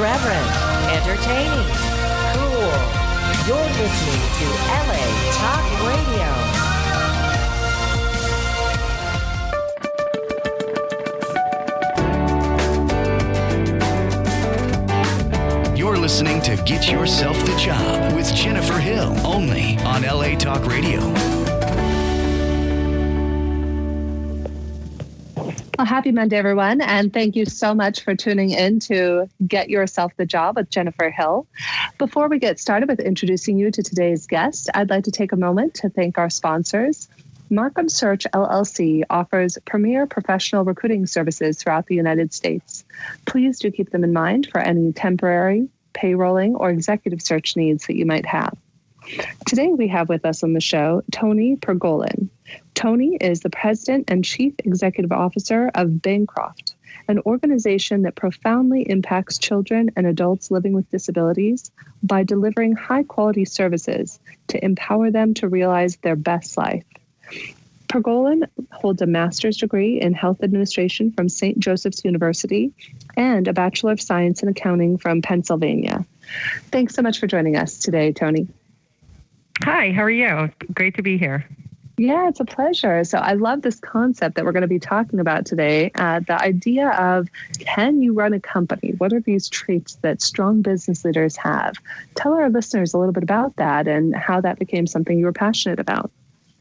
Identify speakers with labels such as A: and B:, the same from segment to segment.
A: irreverent, entertaining, cool. You're listening to LA Talk Radio.
B: You're listening to Get Yourself the Job with Jennifer Hill, only on LA Talk Radio.
C: Well, happy Monday, everyone, and thank you so much for tuning in to Get Yourself the Job with Jennifer Hill. Before we get started with introducing you to today's guest, I'd like to take a moment to thank our sponsors. Markham Search LLC offers premier professional recruiting services throughout the United States. Please do keep them in mind for any temporary, payrolling, or executive search needs that you might have. Today we have with us on the show Tony Pergolin. Tony is the President and Chief Executive Officer of Bancroft, an organization that profoundly impacts children and adults living with disabilities by delivering high-quality services to empower them to realize their best life. Pergolin holds a master's degree in health administration from St. Joseph's University and a Bachelor of Science in Accounting from Pennsylvania. Thanks so much for joining us today, Tony.
D: Hi, how are you? Great to be here.
C: Yeah, it's a pleasure. So I love this concept that we're going to be talking about today. The idea of, can you run a company? What are these traits that strong business leaders have? Tell our listeners a little bit about that and how that became something you were passionate about.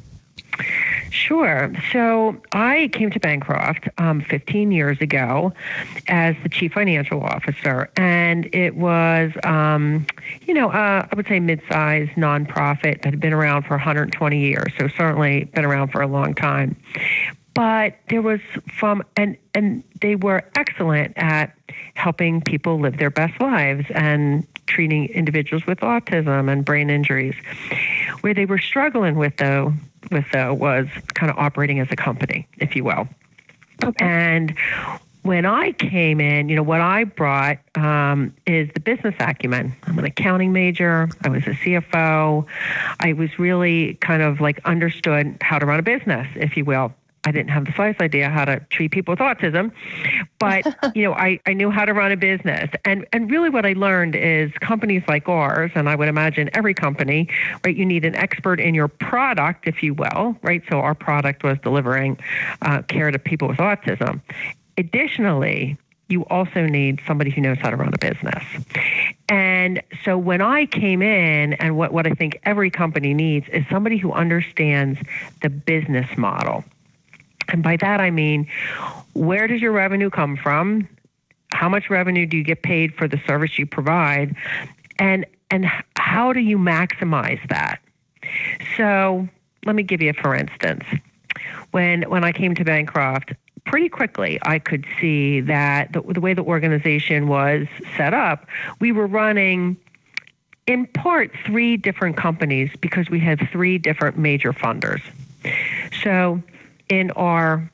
D: Sure. So I came to Bancroft 15 years ago as the chief financial officer, and it was, I would say mid-sized nonprofit that had been around for 120 years, so certainly been around for a long time. But there was and they were excellent at helping people live their best lives and treating individuals with autism and brain injuries. Where they were struggling with though was kind of operating as a company, if you will. Okay. And when I came in, what I brought is the business acumen. I'm an accounting major. I was a CFO. I was really kind of like understood how to run a business, if you will. I didn't have the slightest idea how to treat people with autism, but, I knew how to run a business. And really what I learned is companies like ours, and I would imagine every company, right, you need an expert in your product, if you will, right? So our product was delivering care to people with autism. Additionally, you also need somebody who knows how to run a business. And so when I came in, and what I think every company needs is somebody who understands the business model. And by that, I mean, where does your revenue come from? How much revenue do you get paid for the service you provide? And how do you maximize that? So let me give you, for instance, when I came to Bancroft, pretty quickly I could see that the way the organization was set up, we were running in part 3 different companies because we had 3 different major funders. So in our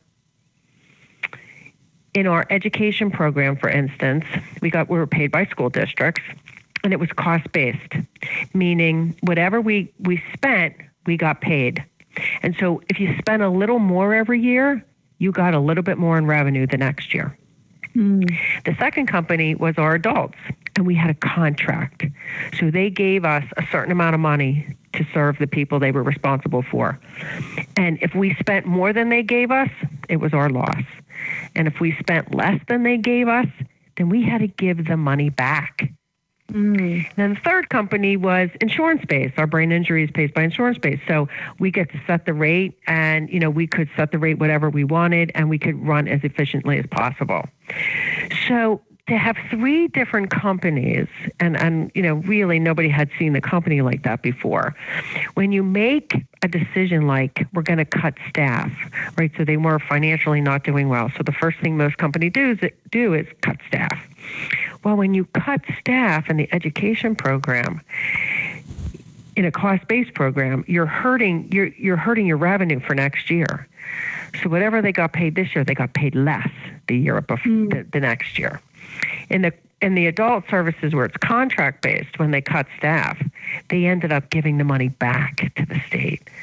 D: education program, for instance, we were paid by school districts, and it was cost-based, meaning whatever we spent, we got paid. And so if you spent a little more every year, you got a little bit more in revenue the next year. The second company was our adults, and we had a contract. So they gave us a certain amount of money to serve the people they were responsible for. And if we spent more than they gave us, it was our loss. And if we spent less than they gave us, then we had to give the money back. Then the third company was insurance-based. Our brain injury is paid by insurance-based. So we get to set the rate, and, we could set the rate whatever we wanted, and we could run as efficiently as possible. So to have 3 different companies, and really nobody had seen the company like that before. When you make a decision like, we're going to cut staff, right? So they were financially not doing well. So the first thing most companies do is cut staff. Well, when you cut staff in the education program, in a cost-based program, you're hurting your revenue for next year. So whatever they got paid this year, they got paid less the year before, the next year. In the adult services where it's contract-based, when they cut staff, they ended up giving the money back to the state.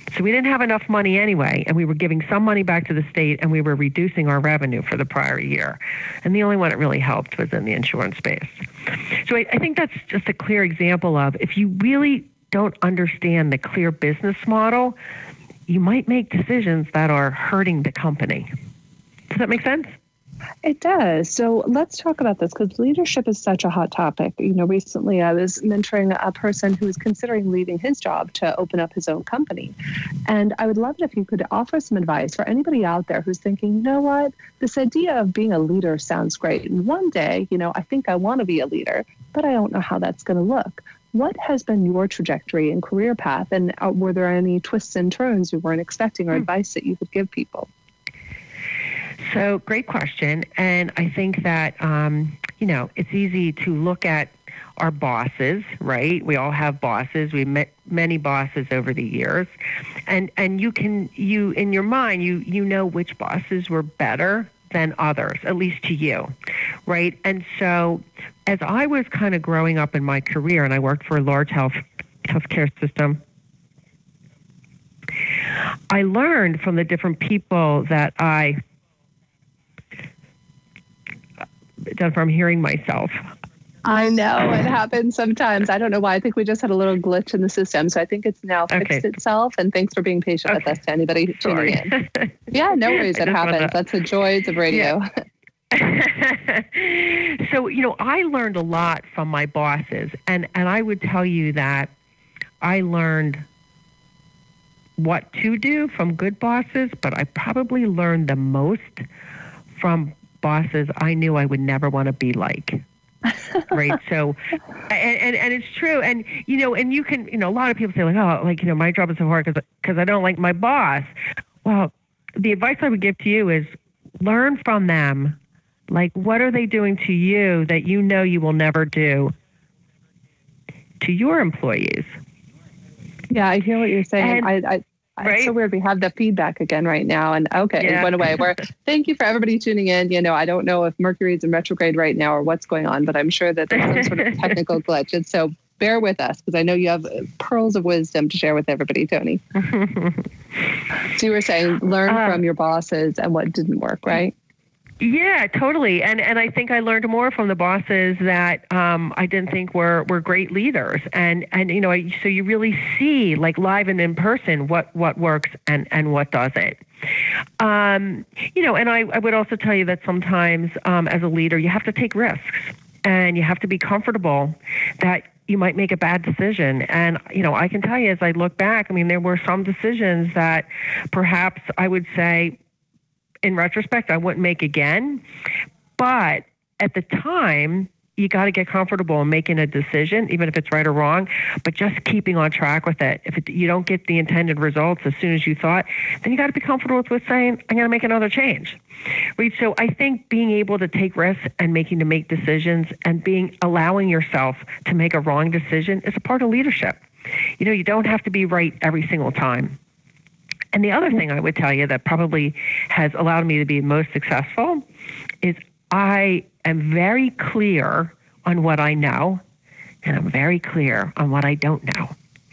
D: So we didn't have enough money anyway, and we were giving some money back to the state, and we were reducing our revenue for the prior year. And the only one that really helped was in the insurance space. So I think that's just a clear example of, if you really don't understand the clear business model, you might make decisions that are hurting the company. Does that make sense?
C: It does. So let's talk about this, because leadership is such a hot topic. Recently I was mentoring a person who was considering leaving his job to open up his own company. And I would love it if you could offer some advice for anybody out there who's thinking, you know what, this idea of being a leader sounds great. And one day, I think I want to be a leader, but I don't know how that's going to look. What has been your trajectory and career path? And were there any twists and turns you weren't expecting, or advice that you could give people?
D: So great question. And I think that, it's easy to look at our bosses, right? We all have bosses. We've met many bosses over the years. And you in your mind, you know which bosses were better than others, at least to you, right? And so as I was kind of growing up in my career, and I worked for a large healthcare system, I learned from the different people that Jennifer, I'm hearing myself.
C: I know, it happens sometimes. I don't know why. I think we just had a little glitch in the system. So I think it's now fixed itself. And thanks for being patient with us, to anybody tuning in. Yeah, no worries. It happens. That's the joys of radio.
D: Yeah. So, I learned a lot from my bosses. And I would tell you that I learned what to do from good bosses, but I probably learned the most from bosses I knew I would never want to be like. Right. So, and it's true. And, and you can, a lot of people say my job is so hard because I don't like my boss. Well, the advice I would give to you is learn from them. Like, what are they doing to you that you will never do to your employees? Yeah,
C: I hear what you're saying. Right? It's so weird. We have the feedback again right now. And it went away. Thank you for everybody tuning in. I don't know if Mercury is in retrograde right now or what's going on, but I'm sure that there's some sort of technical glitch. And so bear with us, because I know you have pearls of wisdom to share with everybody, Toni. So you were saying learn from your bosses and what didn't work, right?
D: Yeah, totally. And I think I learned more from the bosses that I didn't think were great leaders. And so you really see, like, live and in person what works and what doesn't. And I would also tell you that sometimes as a leader, you have to take risks, and you have to be comfortable that you might make a bad decision. And, I can tell you, as I look back, there were some decisions that perhaps I would say, in retrospect, I wouldn't make again. But at the time, you got to get comfortable in making a decision, even if it's right or wrong, but just keeping on track with it. If you don't get the intended results as soon as you thought, then you got to be comfortable with saying, I'm going to make another change. Right? So I think being able to take risks and make decisions and allowing yourself to make a wrong decision is a part of leadership. You don't have to be right every single time. And the other thing I would tell you that probably has allowed me to be most successful is I am very clear on what I know, and I'm very clear on what I don't know.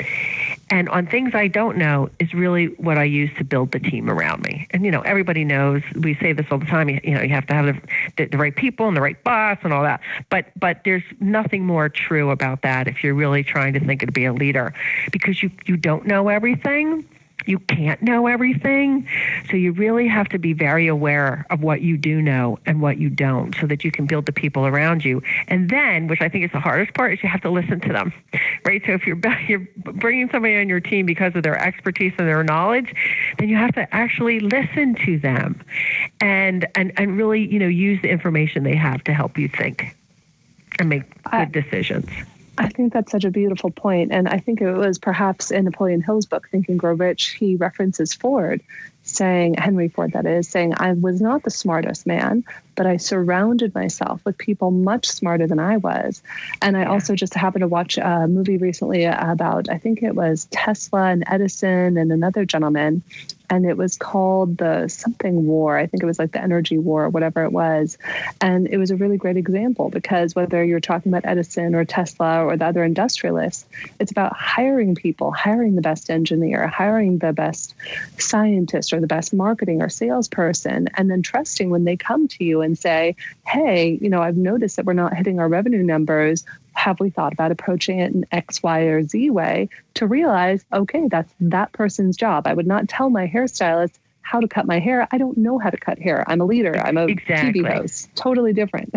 D: And on things I don't know is really what I use to build the team around me. And, everybody knows, we say this all the time, you have to have the right people and the right boss and all that. But there's nothing more true about that if you're really trying to think of to be a leader, because you don't know everything. You can't know everything. So you really have to be very aware of what you do know and what you don't, so that you can build the people around you. And then, which I think is the hardest part, is you have to listen to them, right? So if you're bringing somebody on your team because of their expertise and their knowledge, then you have to actually listen to them and really, use the information they have to help you think and make good decisions.
C: I think that's such a beautiful point. And I think it was perhaps in Napoleon Hill's book, Think and Grow Rich, he references Henry Ford that is, saying, I was not the smartest man, but I surrounded myself with people much smarter than I was. And I also just happened to watch a movie recently about, I think it was Tesla and Edison and another gentleman. And it was called the something war. I think it was like the energy war or whatever it was. And it was a really great example because whether you're talking about Edison or Tesla or the other industrialists, it's about hiring people, hiring the best engineer, hiring the best scientist or the best marketing or salesperson, and then trusting when they come to you and say, hey, I've noticed that we're not hitting our revenue numbers. Have we thought about approaching it in X, Y, or Z way to realize, okay, that's that person's job. I would not tell my hairstylist how to cut my hair. I don't know how to cut hair. I'm a leader. I'm a TV host. Totally different.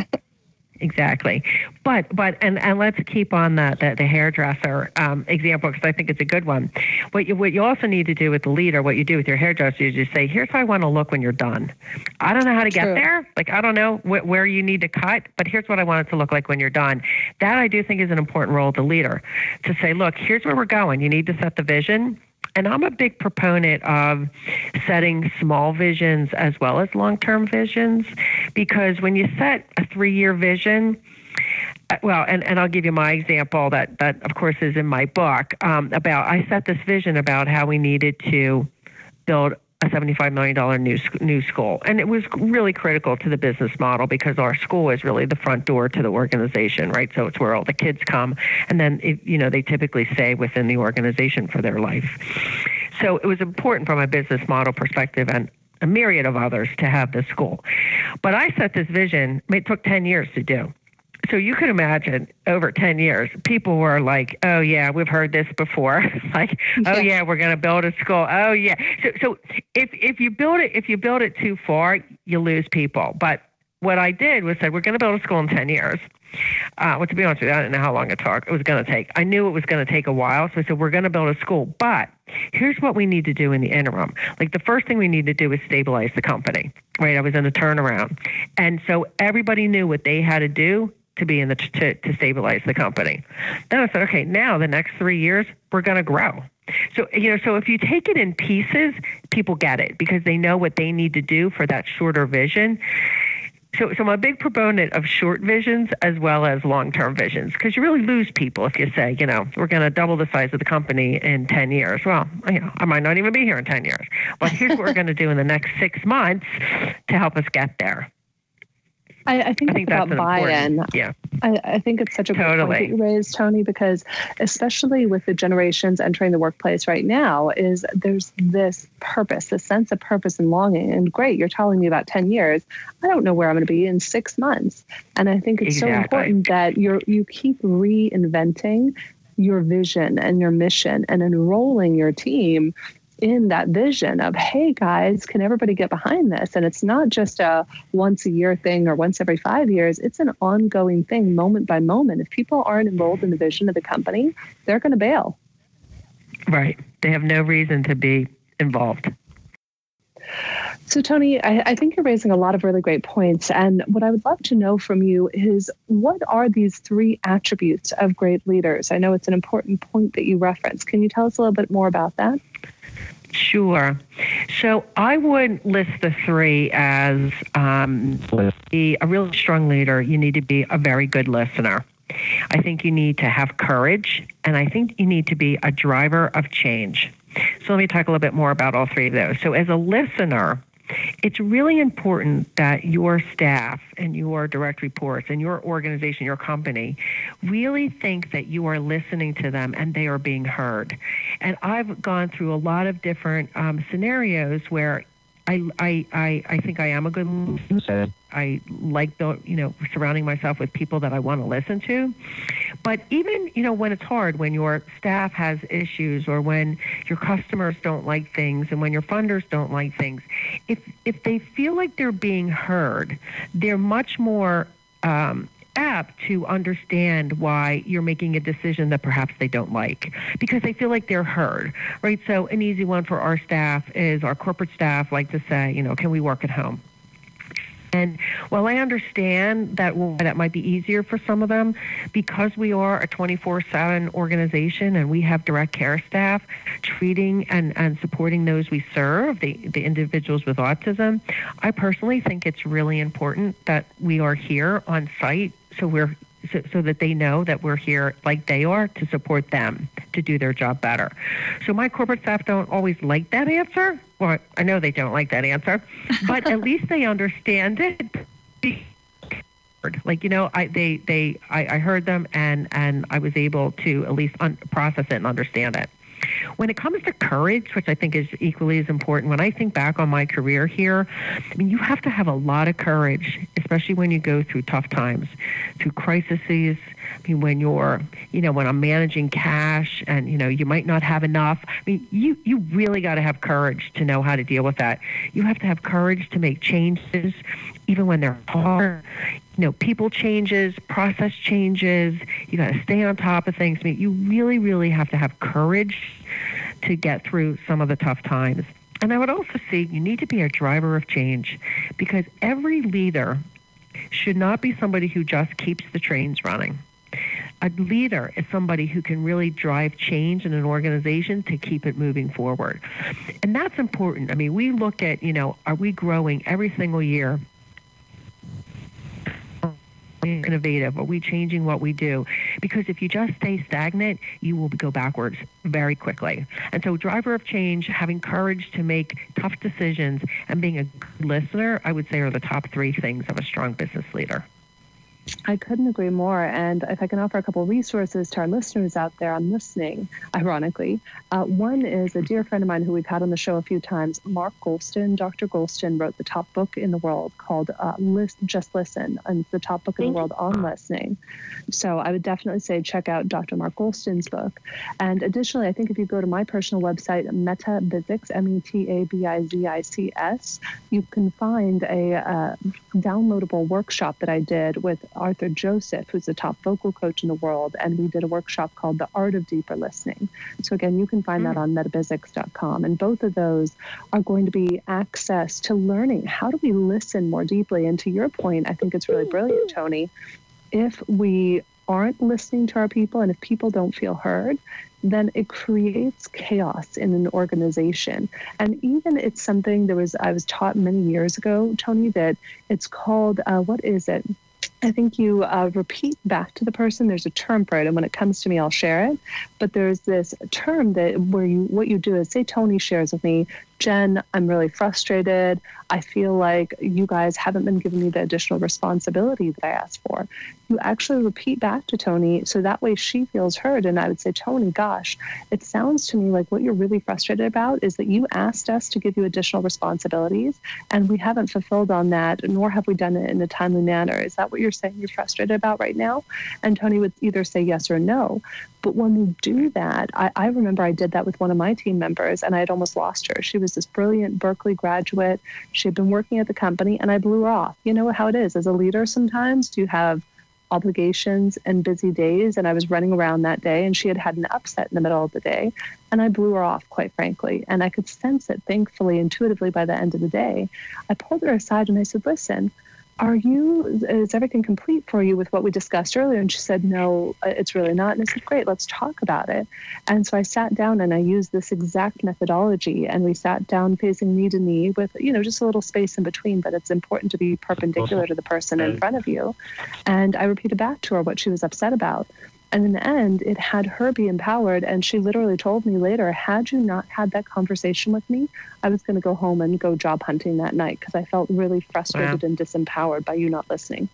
D: Exactly. But let's keep on the hairdresser example because I think it's a good one. What you also need to do with the leader, what you do with your hairdresser is just say, here's how I want to look when you're done. I don't know how to get there. Like, I don't know where you need to cut, but here's what I want it to look like when you're done. That I do think is an important role of the leader to say, look, here's where we're going. You need to set the vision. And I'm a big proponent of setting small visions as well as long-term visions, because when you set a 3-year vision, well, and I'll give you my example that of course is in my book about I set this vision about how we needed to build a $75 million new school. And it was really critical to the business model because our school is really the front door to the organization, right? So it's where all the kids come. And then, they typically stay within the organization for their life. So it was important from a business model perspective and a myriad of others to have this school. But I set this vision, it took 10 years to do. So you can imagine over 10 years, people were like, oh, yeah, we've heard this before. Like, oh, yeah, we're going to build a school. Oh, yeah. So if you build it too far, you lose people. But what I did was said, we're going to build a school in 10 years. Well, to be honest with you, I didn't know how long it was going to take. I knew it was going to take a while. So I said, we're going to build a school. But here's what we need to do in the interim. Like the first thing we need to do is stabilize the company. Right. I was in a turnaround. And so everybody knew what they had to do to be to stabilize the company. Then I said, okay, now the next 3 years, we're going to grow. So, so if you take it in pieces, people get it because they know what they need to do for that shorter vision. So I'm a big proponent of short visions as well as long-term visions because you really lose people if you say, we're going to double the size of the company in 10 years. Well, I might not even be here in 10 years. Well, here's what we're going to do in the next 6 months to help us get there.
C: I think it's about buy-in.
D: Yeah.
C: I think it's such a good point that you raised, Tony, because especially with the generations entering the workplace right now, there's this purpose, this sense of purpose and longing. And great, you're telling me about 10 years. I don't know where I'm going to be in 6 months. And I think it's so important that you keep reinventing your vision and your mission and enrolling your team in that vision of, hey guys, can everybody get behind this? And it's not just a once a year thing or once every 5 years. It's an ongoing thing, moment by moment. If people aren't enrolled in the vision of the company, they're going to bail.
D: Right. They have no reason to be involved.
C: So, Tony, I think you're raising a lot of really great points. And what I would love to know from you is, what are these 3 attributes of great leaders? I know it's an important point that you referenced. Can you tell us a little bit more about that?
D: Sure. So I would list the 3 as be a really strong leader. You need to be a very good listener. I think you need to have courage, and I think you need to be a driver of change. So let me talk a little bit more about all 3 of those. So as a listener, it's really important that your staff and your direct reports and your organization, your company, really think that you are listening to them and they are being heard. And I've gone through a lot of different scenarios where I think I am a good listener. I like surrounding myself with people that I want to listen to. But even, when it's hard, when your staff has issues or when your customers don't like things and when your funders don't like things, if they feel like they're being heard, they're much more apt to understand why you're making a decision that perhaps they don't like, because they feel like they're heard, right? So an easy one for our staff is our corporate staff like to say, can we work at home? And while I understand that might be easier for some of them, because we are a 24/7 organization and we have direct care staff treating and supporting those we serve, the individuals with autism, I personally think it's really important that we are here on site so that they know that we're here like they are to support them to do their job better. So my corporate staff don't always like that answer. Well, I know they don't like that answer, but at least they understand it. Like, I heard them and I was able to at least process it and understand it. When it comes to courage, which I think is equally as important, when I think back on my career here, I mean, you have to have a lot of courage, especially when you go through tough times, through crises. I mean, when when I'm managing cash and, you might not have enough. I mean, you really got to have courage to know how to deal with that. You have to have courage to make changes, even when they're hard. People changes, process changes. You got to stay on top of things. I mean, you really, really have to have courage to get through some of the tough times. And I would also say you need to be a driver of change, because every leader should not be somebody who just keeps the trains running. A leader is somebody who can really drive change in an organization to keep it moving forward. And that's important. I mean, we look at, are we growing every single year? Innovative? Are we changing what we do? Because if you just stay stagnant, you will go backwards very quickly. And so driver of change, having courage to make tough decisions, and being a good listener, I would say are the top three things of a strong business leader.
C: I couldn't agree more. And if I can offer a couple of resources to our listeners out there on listening, ironically, one is a dear friend of mine who we've had on the show a few times, Mark Goulston. Dr. Goulston wrote the top book in the world called Just Listen, and it's the top book in the world on listening. So I would definitely say check out Dr. Mark Goulston's book. And additionally, I think if you go to my personal website, Metabizics, Metabizics, you can find a downloadable workshop that I did with Arthur Joseph, who's the top vocal coach in the world, and we did a workshop called The Art of Deeper Listening. So again, you can find that on metabizics.com, and both of those are going to be access to learning how do we listen more deeply. And to your point, I think it's really brilliant, Tony. If we aren't listening to our people, and if people don't feel heard, then it creates chaos in an organization. And even it's something I was taught many years ago, Tony, that it's called, what is it? I think you repeat back to the person. There's a term for it, and when it comes to me, I'll share it. But there's this term what you do is say, Tony shares with me, Jen, I'm really frustrated. I feel like you guys haven't been giving me the additional responsibility that I asked for. You actually repeat back to Tony, so that way she feels heard. And I would say, Tony, gosh, it sounds to me like what you're really frustrated about is that you asked us to give you additional responsibilities, and we haven't fulfilled on that, nor have we done it in a timely manner. Is that what you're saying you're frustrated about right now? And Tony would either say yes or no. But when we do that, I remember I did that with one of my team members, and I had almost lost her. She was this brilliant Berkeley graduate. She had been working at the company, and I blew her off. You know how it is. As a leader, sometimes you have obligations and busy days, and I was running around that day, and she had an upset in the middle of the day, and I blew her off, quite frankly. And I could sense it, thankfully, intuitively by the end of the day. I pulled her aside, and I said, listen, is everything complete for you with what we discussed earlier? And she said, no, it's really not. And I said, great, let's talk about it. And so I sat down and I used this exact methodology, and we sat down facing knee to knee with, just a little space in between, but it's important to be perpendicular to the person in front of you. And I repeated back to her what she was upset about. And in the end, it had her be empowered. And she literally told me later, had you not had that conversation with me, I was going to go home and go job hunting that night, because I felt really frustrated and disempowered by you not listening.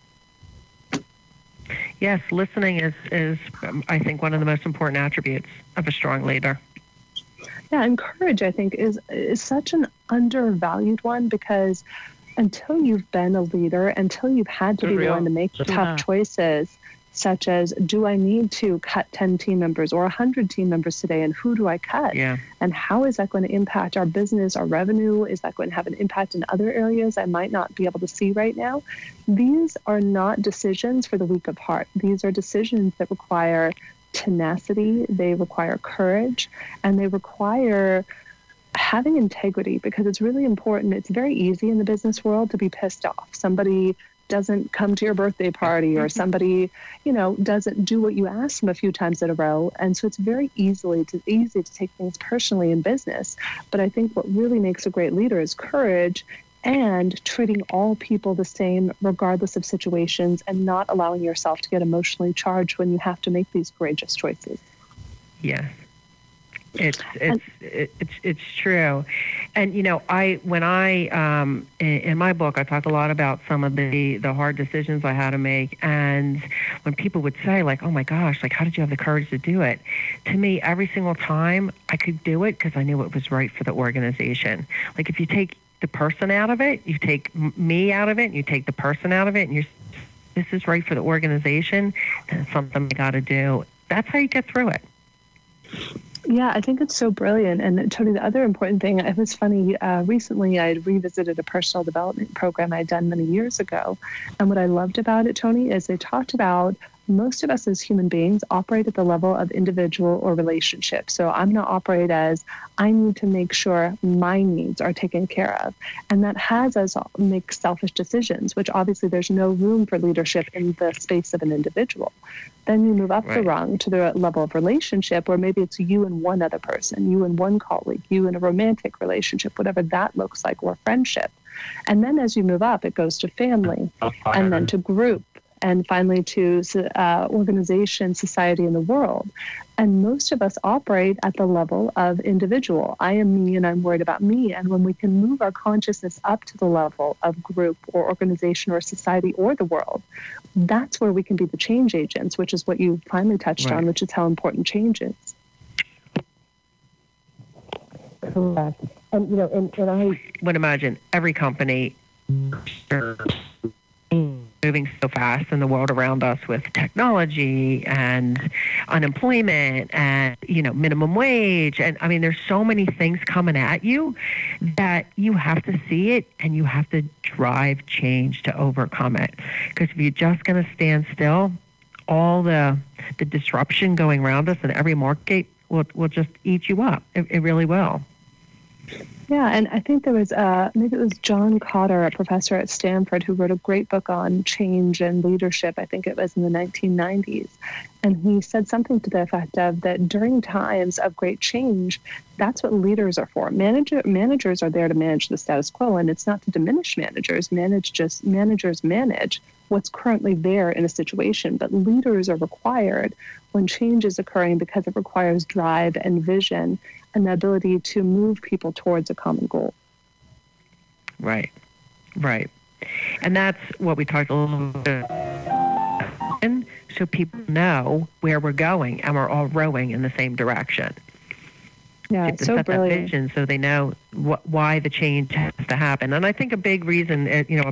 D: Yes, listening is I think, one of the most important attributes of a strong leader.
C: Yeah, and courage, I think, is such an undervalued one, because until you've been a leader, until you've had to be willing to make tough choices, such as, do I need to cut 10 team members or 100 team members today, and who do I cut?
D: Yeah.
C: And how is that going to impact our business, our revenue? Is that going to have an impact in other areas I might not be able to see right now? These are not decisions for the weak of heart. These are decisions that require tenacity, they require courage, and they require having integrity, because it's really important. It's very easy in the business world to be pissed off. Somebody doesn't come to your birthday party, or somebody, doesn't do what you ask them a few times in a row. And so it's very easy to take things personally in business. But I think what really makes a great leader is courage and treating all people the same, regardless of situations, and not allowing yourself to get emotionally charged when you have to make these courageous choices.
D: Yes. It's true. And, in my book, I talk a lot about some of the hard decisions I had to make. And when people would say, like, oh my gosh, like, how did you have the courage to do it? To me, every single time I could do it because I knew it was right for the organization. Like, if you take the person out of it, you take me out of it, and you take the person out of it, and this is right for the organization, then it's something I got to do. That's how you get through it.
C: Yeah, I think it's so brilliant. And Tony, the other important thing, it was funny, recently I had revisited a personal development program I'd done many years ago. And what I loved about it, Tony, is they talked about most of us as human beings operate at the level of individual or relationship. So I'm going to operate as I need to make sure my needs are taken care of. And that has us make selfish decisions, which obviously there's no room for leadership in the space of an individual. Then you move up the rung to the level of relationship, where maybe it's you and one other person, you and one colleague, you and a romantic relationship, whatever that looks like, or friendship. And then as you move up, it goes to family, and then to group, and finally to organization, society, and the world. And most of us operate at the level of individual. I am me and I'm worried about me. And when we can move our consciousness up to the level of group or organization or society or the world, that's where we can be the change agents, which is what you finally touched on, which is how important change is.
D: Correct. And, and I would imagine every company moving so fast in the world around us with technology and unemployment and, minimum wage. And I mean, there's so many things coming at you that you have to see it and you have to drive change to overcome it. Because if you're just going to stand still, all the disruption going around us in every market will just eat you up. It really will.
C: Yeah, and I think there was, maybe it was John Cotter, a professor at Stanford, who wrote a great book on change and leadership. I think it was in the 1990s. And he said something to the effect of that during times of great change, that's what leaders are for. Managers are there to manage the status quo, and it's not to diminish managers. Managers manage what's currently there in a situation, but leaders are required when change is occurring because it requires drive and vision and the ability to move people towards a common goal.
D: Right. And that's what we talked a little bit about, so people know where we're going and we're all rowing in the same direction.
C: Yeah, it's so
D: set
C: brilliant.
D: That vision so they know why the change has to happen. And I think a big reason,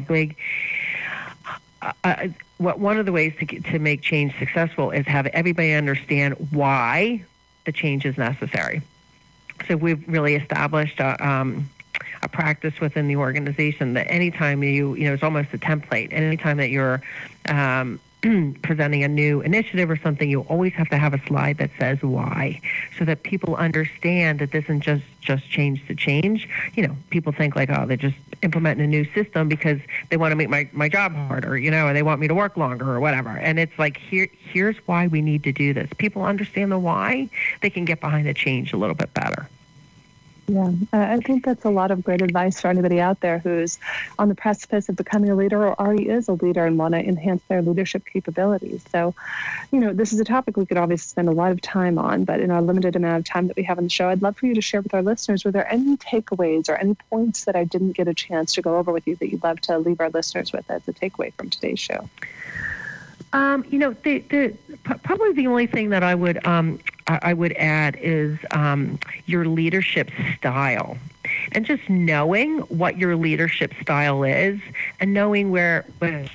D: one of the ways to make change successful is have everybody understand why the change is necessary. So we've really established a practice within the organization that anytime it's almost a template. Anytime that you're presenting a new initiative or something, you always have to have a slide that says why, so that people understand that this isn't just change to change. People think like, oh, they're just implementing a new system because they want to make my job harder, or they want me to work longer or whatever. And it's like, here's why we need to do this. People understand the why, they can get behind the change a little bit better.
C: Yeah, I think that's a lot of great advice for anybody out there who's on the precipice of becoming a leader or already is a leader and want to enhance their leadership capabilities. So, this is a topic we could obviously spend a lot of time on, but in our limited amount of time that we have on the show, I'd love for you to share with our listeners, were there any takeaways or any points that I didn't get a chance to go over with you that you'd love to leave our listeners with as a takeaway from today's show?
D: Probably the only thing that I would add is your leadership style, and just knowing what your leadership style is, and knowing when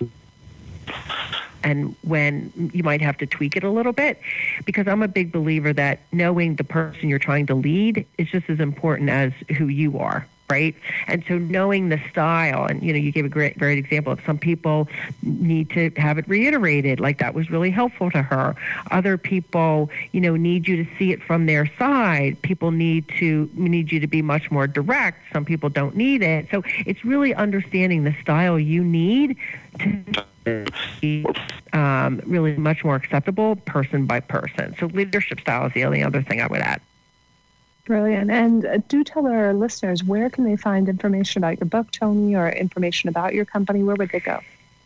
D: you might have to tweak it a little bit, because I'm a big believer that knowing the person you're trying to lead is just as important as who you are. right? And so knowing the style, and you gave a great example of some people need to have it reiterated, like that was really helpful to her. Other people, need you to see it from their side. People need you to be much more direct. Some people don't need it. So it's really understanding the style you need to be really much more acceptable person by person. So leadership style is the only other thing I would add.
C: Brilliant. And do tell our listeners, where can they find information about your book, Toni, or information about your company? Where would they go?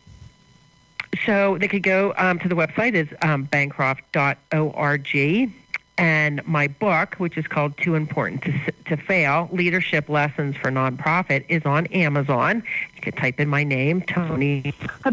D: So they could go to the website is bancroft.org. And my book, which is called Too Important to Fail, Leadership Lessons for Nonprofit, is on Amazon. You could type in my name, Toni,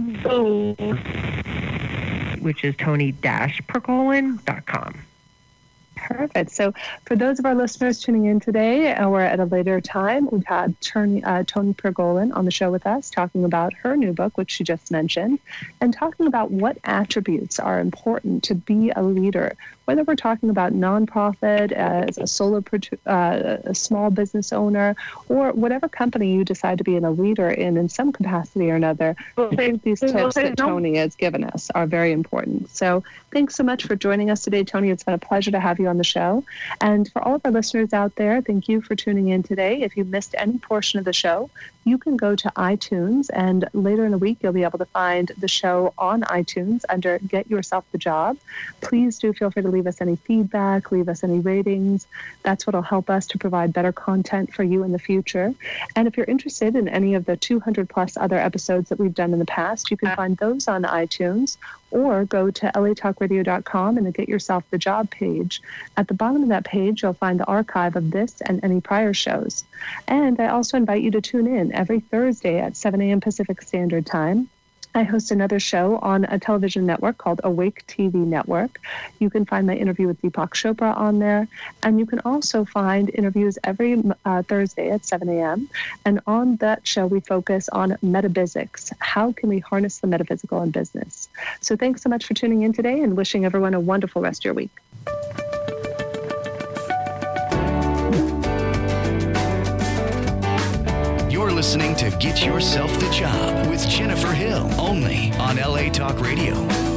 D: which is Toni-Pergolin.com.
C: Perfect. So for those of our listeners tuning in today or at a later time, we've had Toni Pergolin on the show with us talking about her new book, which she just mentioned, and talking about what attributes are important to be a leader, whether we're talking about nonprofit, as a a small business owner, or whatever company you decide to be a leader in some capacity or another. I think these tips that Toni has given us are very important. So thanks so much for joining us today, Toni. It's been a pleasure to have you on the show. And for all of our listeners out there, thank you for tuning in today. If you missed any portion of the show, you can go to iTunes, and later in the week, you'll be able to find the show on iTunes under Get Yourself the Job. Please do feel free to leave us any feedback, leave us any ratings. That's what will help us to provide better content for you in the future. And if you're interested in any of the 200 plus other episodes that we've done in the past, you can find those on iTunes, or go to latalkradio.com and the Get Yourself the Job page. At the bottom of that page, you'll find the archive of this and any prior shows. And I also invite you to tune in every Thursday at 7 a.m. Pacific Standard Time. I host another show on a television network called Awake TV Network. You can find my interview with Deepak Chopra on there. And you can also find interviews every Thursday at 7 a.m. And on that show, we focus on metaphysics. How can we harness the metaphysical in business? So thanks so much for tuning in today, and wishing everyone a wonderful rest of your week.
B: You're listening to Get Yourself the Job with Jennifer Hill, only on LA Talk Radio.